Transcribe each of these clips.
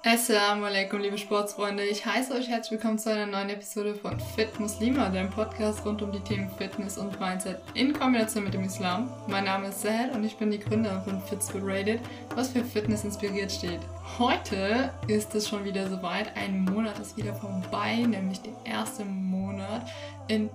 Assalamu alaikum, liebe Sportsfreunde. Ich heiße euch herzlich willkommen zu einer neuen Episode von Fit Muslima, dem Podcast rund um die Themen Fitness und Mindset in Kombination mit dem Islam. Mein Name ist Sahel und ich bin die Gründerin von Fitspirated, was für Fitness inspiriert steht. Heute ist es schon wieder soweit. Ein Monat ist wieder vorbei, nämlich der erste Monat in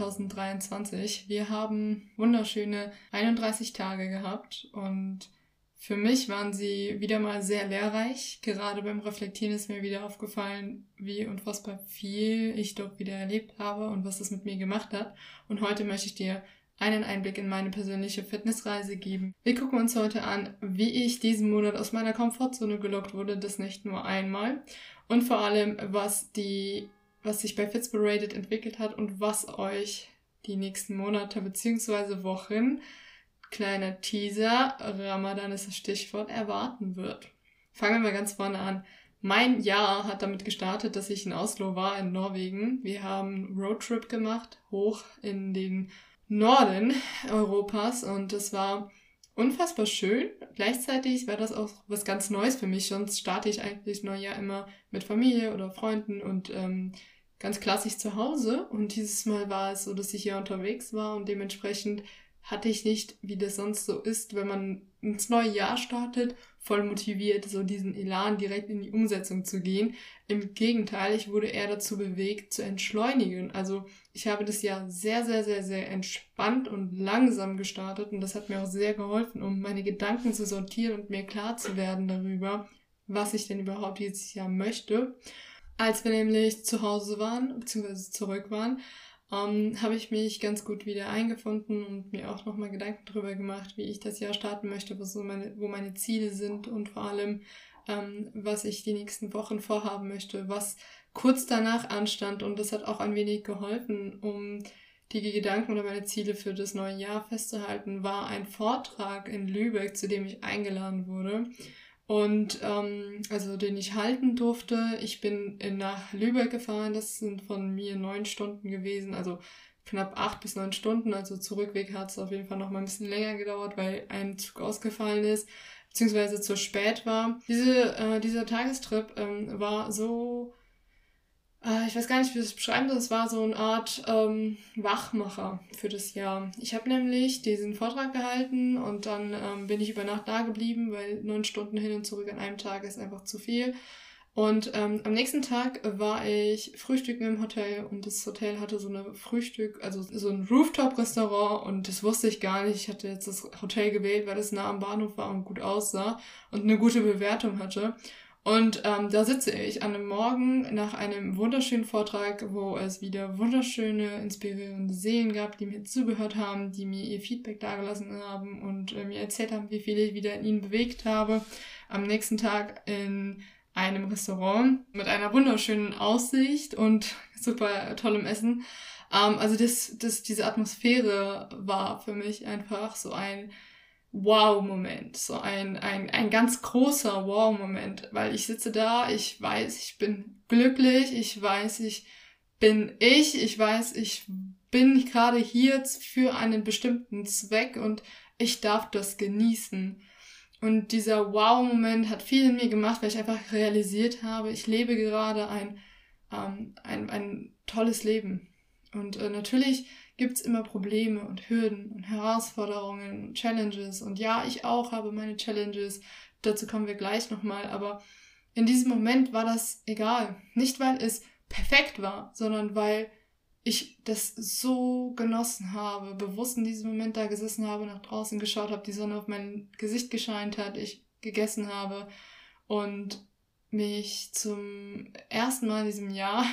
2023. Wir haben wunderschöne 31 Tage gehabt und für mich waren sie wieder mal sehr lehrreich. Gerade beim Reflektieren ist mir wieder aufgefallen, wie unfassbar viel ich doch wieder erlebt habe und was das mit mir gemacht hat. Und heute möchte ich dir einen Einblick in meine persönliche Fitnessreise geben. Wir gucken uns heute an, wie ich diesen Monat aus meiner Komfortzone gelockt wurde, das nicht nur einmal. Und vor allem, was sich bei Fitspirated entwickelt hat und was euch die nächsten Monate bzw. Wochen, kleiner Teaser, Ramadan ist das Stichwort, erwarten wird. Fangen wir mal ganz vorne an. Mein Jahr hat damit gestartet, dass ich in Oslo war, in Norwegen. Wir haben einen Roadtrip gemacht, hoch in den Norden Europas und es war unfassbar schön. Gleichzeitig war das auch was ganz Neues für mich, sonst starte ich eigentlich Neujahr immer mit Familie oder Freunden und ganz klassisch zu Hause. Und dieses Mal war es so, dass ich hier unterwegs war und dementsprechend hatte ich nicht, wie das sonst so ist, wenn man ins neue Jahr startet, voll motiviert, so diesen Elan direkt in die Umsetzung zu gehen. Im Gegenteil, ich wurde eher dazu bewegt, zu entschleunigen. Also ich habe das Jahr sehr, sehr, sehr, sehr entspannt und langsam gestartet und das hat mir auch sehr geholfen, um meine Gedanken zu sortieren und mir klar zu werden darüber, was ich denn überhaupt dieses Jahr möchte. Als wir nämlich zu Hause waren, beziehungsweise zurück waren, habe ich mich ganz gut wieder eingefunden und mir auch nochmal Gedanken darüber gemacht, wie ich das Jahr starten möchte, wo meine Ziele sind und vor allem, was ich die nächsten Wochen vorhaben möchte, was kurz danach anstand. Und das hat auch ein wenig geholfen, um die Gedanken oder meine Ziele für das neue Jahr festzuhalten, war ein Vortrag in Lübeck, zu dem ich eingeladen wurde. Und also den ich halten durfte. Ich bin nach Lübeck gefahren, das sind von mir 9 Stunden gewesen, also knapp 8 bis 9 Stunden, also Zurückweg hat es auf jeden Fall noch mal ein bisschen länger gedauert, weil ein Zug ausgefallen ist, beziehungsweise zu spät war. Dieser Tagestrip war so, ich weiß gar nicht, wie ich das beschreiben soll, es war so eine Art Wachmacher für das Jahr. Ich habe nämlich diesen Vortrag gehalten und dann bin ich über Nacht da geblieben, weil 9 Stunden hin und zurück an einem Tag ist einfach zu viel. Und am nächsten Tag war ich frühstücken im Hotel und das Hotel hatte so ein Rooftop-Restaurant und das wusste ich gar nicht. Ich hatte jetzt das Hotel gewählt, weil es nah am Bahnhof war und gut aussah und eine gute Bewertung hatte. Und da sitze ich an einem Morgen nach einem wunderschönen Vortrag, wo es wieder wunderschöne, inspirierende Seelen gab, die mir zugehört haben, die mir ihr Feedback dagelassen haben und mir erzählt haben, wie viel ich wieder in ihnen bewegt habe. Am nächsten Tag in einem Restaurant mit einer wunderschönen Aussicht und super tollem Essen. Also diese Atmosphäre war für mich einfach so ein Wow-Moment, so ein ganz großer Wow-Moment, weil ich sitze da, ich weiß, ich bin glücklich, ich weiß, ich weiß, ich bin gerade hier für einen bestimmten Zweck und ich darf das genießen. Und dieser Wow-Moment hat viel in mir gemacht, weil ich einfach realisiert habe, ich lebe gerade ein tolles Leben. Und natürlich gibt's immer Probleme und Hürden und Herausforderungen und Challenges. Und ja, ich auch habe meine Challenges. Dazu kommen wir gleich nochmal. Aber in diesem Moment war das egal. Nicht, weil es perfekt war, sondern weil ich das so genossen habe, bewusst in diesem Moment da gesessen habe, nach draußen geschaut habe, die Sonne auf mein Gesicht gescheint hat, ich gegessen habe und mich zum ersten Mal in diesem Jahr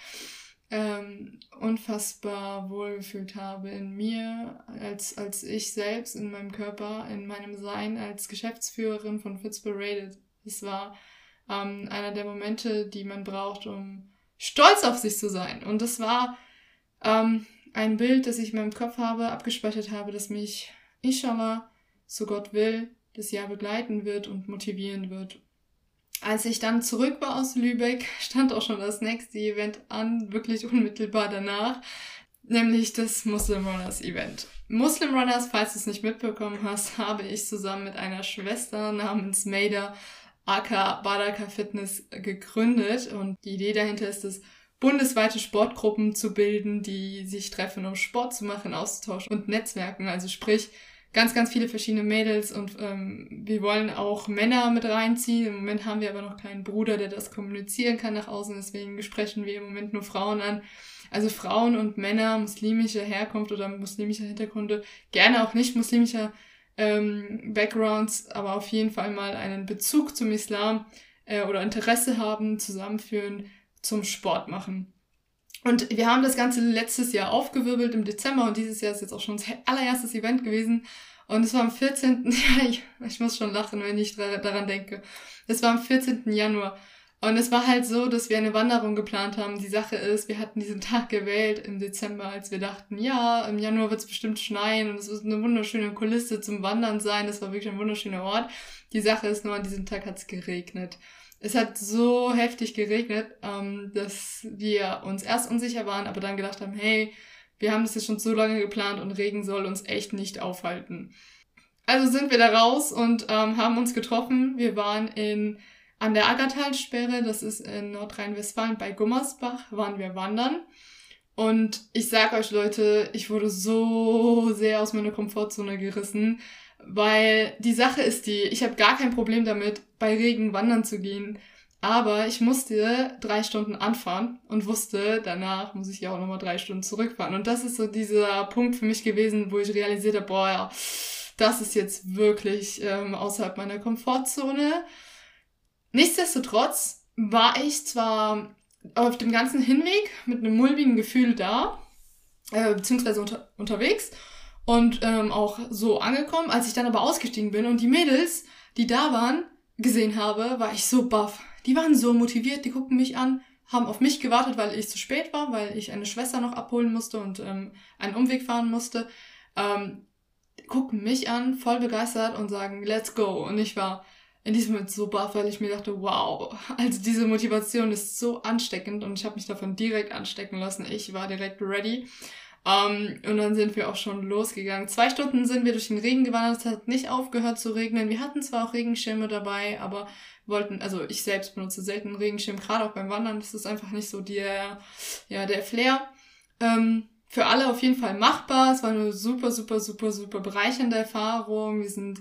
unfassbar wohlgefühlt habe in mir, als ich selbst, in meinem Körper, in meinem Sein als Geschäftsführerin von Fitspirated. Es war einer der Momente, die man braucht, um stolz auf sich zu sein. Und das war ein Bild, das ich in meinem Kopf habe, abgespeichert habe, das mich, inshallah, so Gott will, das Jahr begleiten wird und motivieren wird. Als ich dann zurück war aus Lübeck, stand auch schon das nächste Event an, wirklich unmittelbar danach, nämlich das Muslim Runners Event. Muslim Runners, falls du es nicht mitbekommen hast, habe ich zusammen mit einer Schwester namens Maida aka Badaka Fitness, gegründet. Und die Idee dahinter ist es, bundesweite Sportgruppen zu bilden, die sich treffen, um Sport zu machen, auszutauschen und Netzwerken. Also sprich, ganz, ganz viele verschiedene Mädels und wir wollen auch Männer mit reinziehen. Im Moment haben wir aber noch keinen Bruder, der das kommunizieren kann nach außen, deswegen sprechen wir im Moment nur Frauen an. Also Frauen und Männer muslimischer Herkunft oder muslimischer Hintergründe, gerne auch nicht muslimischer Backgrounds, aber auf jeden Fall mal einen Bezug zum Islam oder Interesse haben, zusammenführen, zum Sport machen. Und wir haben das Ganze letztes Jahr aufgewirbelt im Dezember und dieses Jahr ist jetzt auch schon unser allererstes Event gewesen. Und es war am 14. ich muss schon lachen, wenn ich daran denke. Es war am 14. Januar. Und es war halt so, dass wir eine Wanderung geplant haben. Die Sache ist, wir hatten diesen Tag gewählt im Dezember, als wir dachten, ja, im Januar wird es bestimmt schneien und es wird eine wunderschöne Kulisse zum Wandern sein. Das war wirklich ein wunderschöner Ort. Die Sache ist nur, an diesem Tag hat es geregnet. Es hat so heftig geregnet, dass wir uns erst unsicher waren, aber dann gedacht haben, hey, wir haben das jetzt schon so lange geplant und Regen soll uns echt nicht aufhalten. Also sind wir da raus und haben uns getroffen. Wir waren an der Aggertalsperre, das ist in Nordrhein-Westfalen bei Gummersbach, waren wir wandern. Und ich sag euch, Leute, ich wurde so sehr aus meiner Komfortzone gerissen, weil die Sache ist ich habe gar kein Problem damit, bei Regen wandern zu gehen, aber ich musste 3 Stunden anfahren und wusste, danach muss ich ja auch nochmal 3 Stunden zurückfahren. Und das ist so dieser Punkt für mich gewesen, wo ich realisiert habe, boah, ja, das ist jetzt wirklich außerhalb meiner Komfortzone. Nichtsdestotrotz war ich zwar auf dem ganzen Hinweg mit einem mulmigen Gefühl da, beziehungsweise unterwegs, und auch so angekommen. Als ich dann aber ausgestiegen bin und die Mädels, die da waren, gesehen habe, war ich so baff. Die waren so motiviert, die guckten mich an, haben auf mich gewartet, weil ich zu spät war, weil ich eine Schwester noch abholen musste und einen Umweg fahren musste. Guckten mich an, voll begeistert und sagen, let's go. Und ich war in diesem Moment so baff, weil ich mir dachte, wow, also diese Motivation ist so ansteckend und ich habe mich davon direkt anstecken lassen. Ich war direkt ready. Und dann sind wir auch schon losgegangen. 2 Stunden sind wir durch den Regen gewandert, es hat nicht aufgehört zu regnen. Wir hatten zwar auch Regenschirme dabei, aber also ich selbst benutze selten einen Regenschirm, gerade auch beim Wandern, das ist einfach nicht so der Flair. Für alle auf jeden Fall machbar, es war eine super, super, super, super bereichernde Erfahrung. Wir sind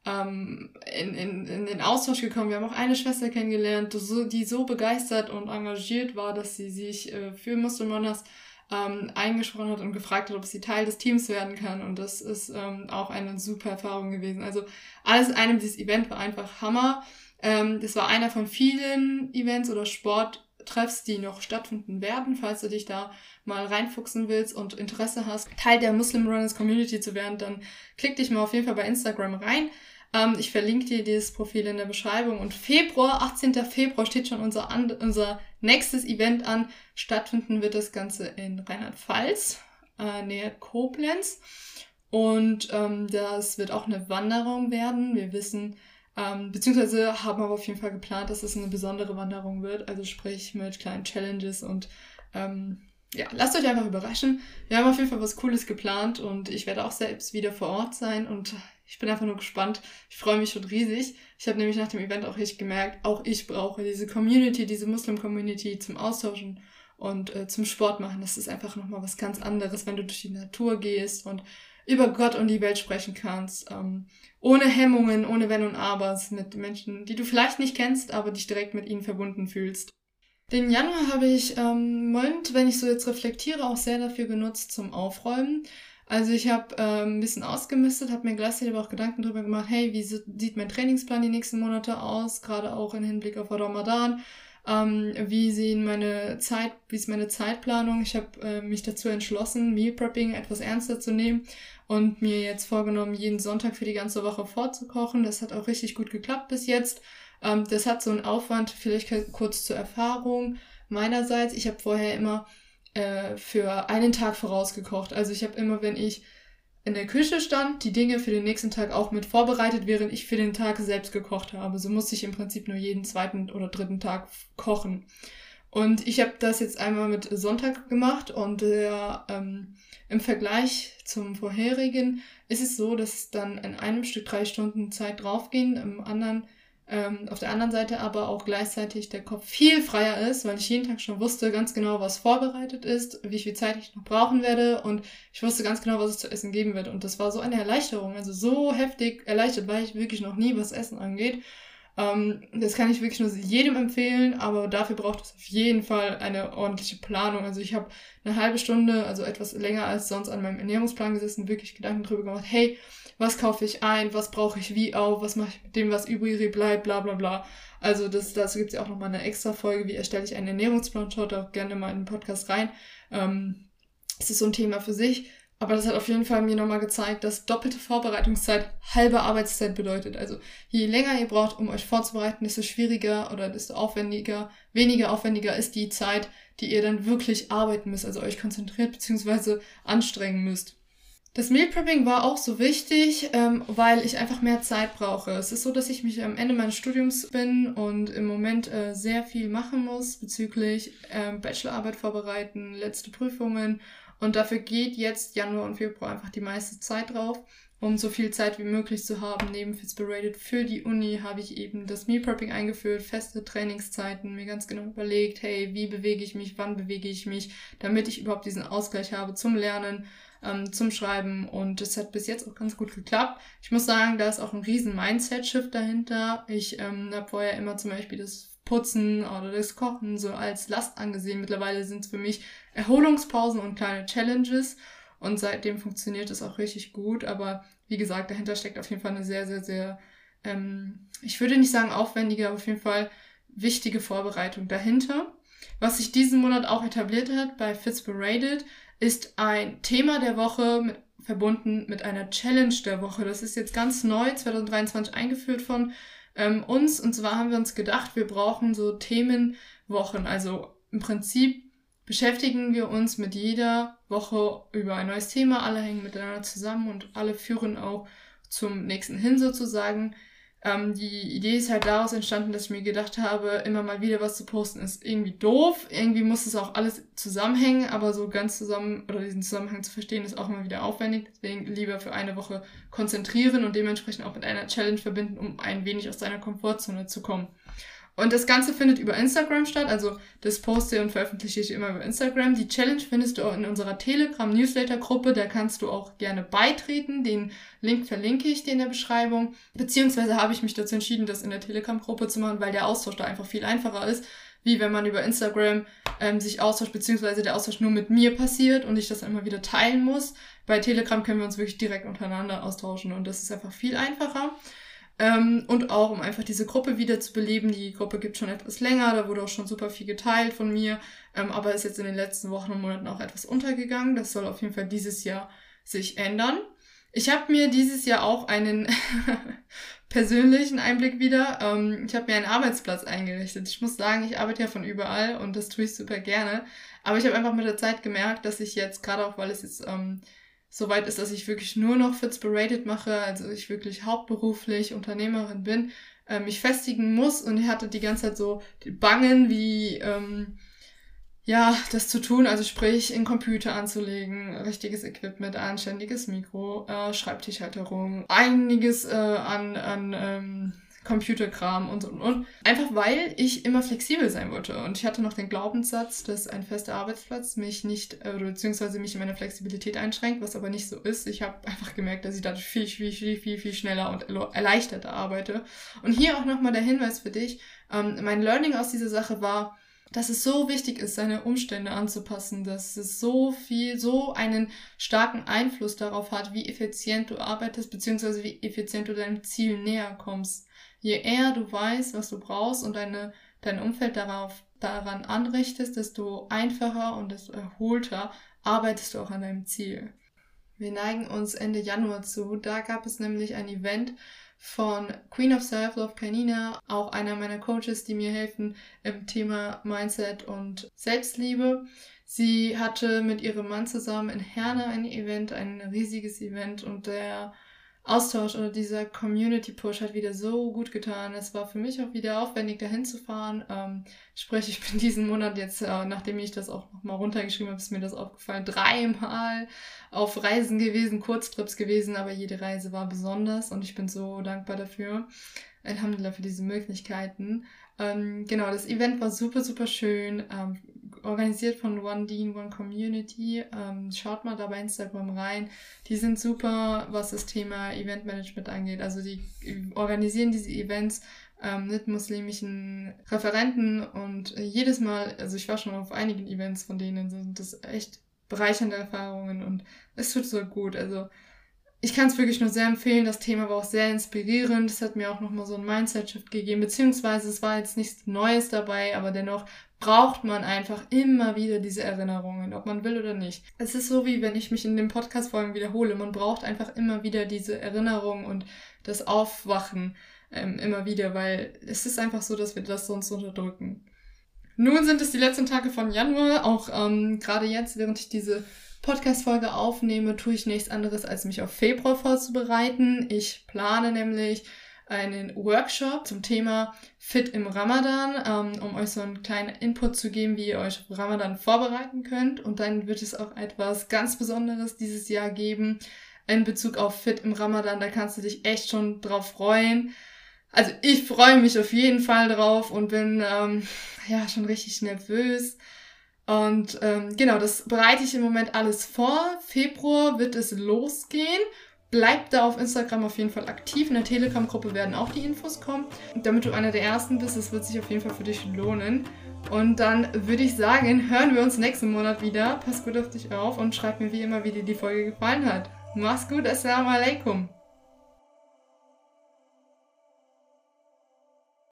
in den Austausch gekommen. Wir haben auch eine Schwester kennengelernt, die so begeistert und engagiert war, dass sie sich für Muslim Runners eingesprochen hat und gefragt hat, ob sie Teil des Teams werden kann. Und das ist auch eine super Erfahrung gewesen. Also alles in einem, dieses Event war einfach Hammer. Das war einer von vielen Events oder Sporttreffs, die noch stattfinden werden, falls du dich da mal reinfuchsen willst und Interesse hast, Teil der Muslim Runners Community zu werden, dann klick dich mal auf jeden Fall bei Instagram rein. Ich verlinke dir dieses Profil in der Beschreibung. Und 18. Februar steht schon unser nächstes Event an. Stattfinden wird das Ganze in Rheinland-Pfalz, näher Koblenz. Und das wird auch eine Wanderung werden. Wir wissen, beziehungsweise haben aber auf jeden Fall geplant, dass es eine besondere Wanderung wird. Also sprich mit kleinen Challenges und lasst euch einfach überraschen. Wir haben auf jeden Fall was Cooles geplant und ich werde auch selbst wieder vor Ort sein und ich bin einfach nur gespannt. Ich freue mich schon riesig. Ich habe nämlich nach dem Event auch richtig gemerkt, auch ich brauche diese Community, diese Muslim-Community zum Austauschen und zum Sport machen. Das ist einfach nochmal was ganz anderes, wenn du durch die Natur gehst und über Gott und die Welt sprechen kannst. Ohne Hemmungen, ohne Wenn und Abers, mit Menschen, die du vielleicht nicht kennst, aber dich direkt mit ihnen verbunden fühlst. Den Januar habe ich, wenn ich so jetzt reflektiere, auch sehr dafür genutzt zum Aufräumen. Also ich habe ein bisschen ausgemistet, habe mir gleichzeitig aber auch Gedanken darüber gemacht, hey, wie sieht mein Trainingsplan die nächsten Monate aus, gerade auch im Hinblick auf Ramadan. Wie ist meine Zeitplanung? Ich habe mich dazu entschlossen, Meal Prepping etwas ernster zu nehmen und mir jetzt vorgenommen, jeden Sonntag für die ganze Woche vorzukochen. Das hat auch richtig gut geklappt bis jetzt. Das hat so einen Aufwand, vielleicht kurz zur Erfahrung meinerseits. Ich habe vorher immer für einen Tag vorausgekocht. Also ich habe immer, wenn ich in der Küche stand, die Dinge für den nächsten Tag auch mit vorbereitet, während ich für den Tag selbst gekocht habe. So musste ich im Prinzip nur jeden 2. oder 3. Tag kochen. Und ich habe das jetzt einmal mit Sonntag gemacht und im Vergleich zum vorherigen ist es so, dass dann in einem Stück 3 Stunden Zeit draufgehen, im anderen Auf der anderen Seite aber auch gleichzeitig der Kopf viel freier ist, weil ich jeden Tag schon wusste ganz genau, was vorbereitet ist, wie viel Zeit ich noch brauchen werde und ich wusste ganz genau, was es zu essen geben wird. Und das war so eine Erleichterung, also so heftig erleichtert war ich wirklich noch nie, was Essen angeht. Das kann ich wirklich nur jedem empfehlen, aber dafür braucht es auf jeden Fall eine ordentliche Planung. Also ich habe eine halbe Stunde, also etwas länger als sonst an meinem Ernährungsplan gesessen, wirklich Gedanken drüber gemacht, hey, was kaufe ich ein, was brauche ich wie auf, was mache ich mit dem, was übrig bleibt, bla bla bla. Also dazu gibt es ja auch nochmal eine extra Folge, wie erstelle ich einen Ernährungsplan, schaut auch gerne mal in den Podcast rein. Es ist so ein Thema für sich. Aber das hat auf jeden Fall mir nochmal gezeigt, dass doppelte Vorbereitungszeit halbe Arbeitszeit bedeutet. Also je länger ihr braucht, um euch vorzubereiten, desto schwieriger oder desto weniger aufwendiger ist die Zeit, die ihr dann wirklich arbeiten müsst, also euch konzentriert bzw. anstrengen müsst. Das Meal Prepping war auch so wichtig, weil ich einfach mehr Zeit brauche. Es ist so, dass ich mich am Ende meines Studiums bin und im Moment sehr viel machen muss bezüglich Bachelorarbeit vorbereiten, letzte Prüfungen. Und dafür geht jetzt Januar und Februar einfach die meiste Zeit drauf. Um so viel Zeit wie möglich zu haben, neben Fitspirated für die Uni habe ich eben das Meal Prepping eingeführt, feste Trainingszeiten, mir ganz genau überlegt, hey, wie bewege ich mich, wann bewege ich mich, damit ich überhaupt diesen Ausgleich habe zum Lernen, zum Schreiben und das hat bis jetzt auch ganz gut geklappt. Ich muss sagen, da ist auch ein riesen Mindset-Shift dahinter. Ich habe vorher immer zum Beispiel das Putzen oder das Kochen so als Last angesehen. Mittlerweile sind es für mich Erholungspausen und kleine Challenges und seitdem funktioniert es auch richtig gut, aber wie gesagt, dahinter steckt auf jeden Fall eine sehr, sehr, sehr, ich würde nicht sagen aufwendige, aber auf jeden Fall wichtige Vorbereitung dahinter. Was sich diesen Monat auch etabliert hat bei Fitspirated, ist ein Thema der Woche verbunden mit einer Challenge der Woche. Das ist jetzt ganz neu, 2023 eingeführt von uns. Und zwar haben wir uns gedacht, wir brauchen so Themenwochen. Also im Prinzip beschäftigen wir uns mit jeder Woche über ein neues Thema. Alle hängen miteinander zusammen und alle führen auch zum nächsten hin sozusagen. Die Idee ist halt daraus entstanden, dass ich mir gedacht habe, immer mal wieder was zu posten ist irgendwie doof. Irgendwie muss es auch alles zusammenhängen, aber so ganz zusammen oder diesen Zusammenhang zu verstehen ist auch immer wieder aufwendig. Deswegen lieber für eine Woche konzentrieren und dementsprechend auch mit einer Challenge verbinden, um ein wenig aus deiner Komfortzone zu kommen. Und das Ganze findet über Instagram statt, also das poste und veröffentliche ich immer über Instagram. Die Challenge findest du auch in unserer Telegram-Newsletter-Gruppe, da kannst du auch gerne beitreten. Den Link verlinke ich dir in der Beschreibung. Beziehungsweise habe ich mich dazu entschieden, das in der Telegram-Gruppe zu machen, weil der Austausch da einfach viel einfacher ist, wie wenn man über Instagram sich austauscht, beziehungsweise der Austausch nur mit mir passiert und ich das immer wieder teilen muss. Bei Telegram können wir uns wirklich direkt untereinander austauschen und das ist einfach viel einfacher. Und auch, um einfach diese Gruppe wieder zu beleben. Die Gruppe gibt schon etwas länger, da wurde auch schon super viel geteilt von mir, aber ist jetzt in den letzten Wochen und Monaten auch etwas untergegangen. Das soll auf jeden Fall dieses Jahr sich ändern. Ich habe mir dieses Jahr auch einen persönlichen Einblick wieder. Ich habe mir einen Arbeitsplatz eingerichtet. Ich muss sagen, ich arbeite ja von überall und das tue ich super gerne. Aber ich habe einfach mit der Zeit gemerkt, dass ich jetzt, gerade auch weil es jetzt so weit ist, dass ich wirklich nur noch Fitspirated mache, also ich wirklich hauptberuflich Unternehmerin bin, mich festigen muss und ich hatte die ganze Zeit so die Bangen, wie das zu tun, also sprich, einen Computer anzulegen, richtiges Equipment, anständiges Mikro, Schreibtischhalterung, einiges an Computerkram und. Einfach weil ich immer flexibel sein wollte. Und ich hatte noch den Glaubenssatz, dass ein fester Arbeitsplatz mich nicht, beziehungsweise mich in meiner Flexibilität einschränkt, was aber nicht so ist. Ich habe einfach gemerkt, dass ich dadurch viel schneller und erleichterter arbeite. Und hier auch nochmal der Hinweis für dich. Mein Learning aus dieser Sache war, dass es so wichtig ist, seine Umstände anzupassen, dass es so einen starken Einfluss darauf hat, wie effizient du arbeitest, beziehungsweise wie effizient du deinem Ziel näher kommst. Je eher du weißt, was du brauchst und dein Umfeld daran anrichtest, desto einfacher und desto erholter arbeitest du auch an deinem Ziel. Wir neigen uns Ende Januar zu. Da gab es nämlich ein Event von Queen of Self-Love Canina, auch einer meiner Coaches, die mir helfen im Thema Mindset und Selbstliebe. Sie hatte mit ihrem Mann zusammen in Herne ein riesiges Event und der Austausch oder dieser Community-Push hat wieder so gut getan. Es war für mich auch wieder aufwendig, dahin zu fahren. Sprich, ich bin diesen Monat jetzt, nachdem ich das auch nochmal runtergeschrieben habe, ist mir das aufgefallen, 3-mal auf Reisen gewesen, Kurztrips gewesen, aber jede Reise war besonders und ich bin so dankbar dafür. Alhamdulillah für diese Möglichkeiten. Genau, das Event war super, super schön. Organisiert von One Deen, One Community. Schaut mal da bei Instagram rein. Die sind super, was das Thema Eventmanagement angeht. Also die organisieren diese Events mit muslimischen Referenten und jedes Mal, also ich war schon auf einigen Events von denen, sind das echt bereichernde Erfahrungen und es tut so gut. Also ich kann es wirklich nur sehr empfehlen. Das Thema war auch sehr inspirierend. Es hat mir auch nochmal so einen Mindset-Shift gegeben, beziehungsweise es war jetzt nichts Neues dabei, aber dennoch braucht man einfach immer wieder diese Erinnerungen, ob man will oder nicht. Es ist so, wie wenn ich mich in den Podcast-Folgen wiederhole. Man braucht einfach immer wieder diese Erinnerung und das Aufwachen immer wieder, weil es ist einfach so, dass wir das sonst unterdrücken. Nun sind es die letzten Tage von Januar. Auch gerade jetzt, während ich diese Podcast-Folge aufnehme, tue ich nichts anderes, als mich auf Februar vorzubereiten. Ich plane nämlich einen Workshop zum Thema Fit im Ramadan, um euch so einen kleinen Input zu geben, wie ihr euch auf Ramadan vorbereiten könnt. Und dann wird es auch etwas ganz Besonderes dieses Jahr geben in Bezug auf Fit im Ramadan. Da kannst du dich echt schon drauf freuen. Also ich freue mich auf jeden Fall drauf und bin schon richtig nervös. Und genau, das bereite ich im Moment alles vor. Februar wird es losgehen. Bleib da auf Instagram auf jeden Fall aktiv. In der Telegram-Gruppe werden auch die Infos kommen. Damit du einer der Ersten bist, das wird sich auf jeden Fall für dich lohnen. Und dann würde ich sagen, hören wir uns nächsten Monat wieder. Pass gut auf dich auf und schreib mir wie immer, wie dir die Folge gefallen hat. Mach's gut, Assalamu alaikum.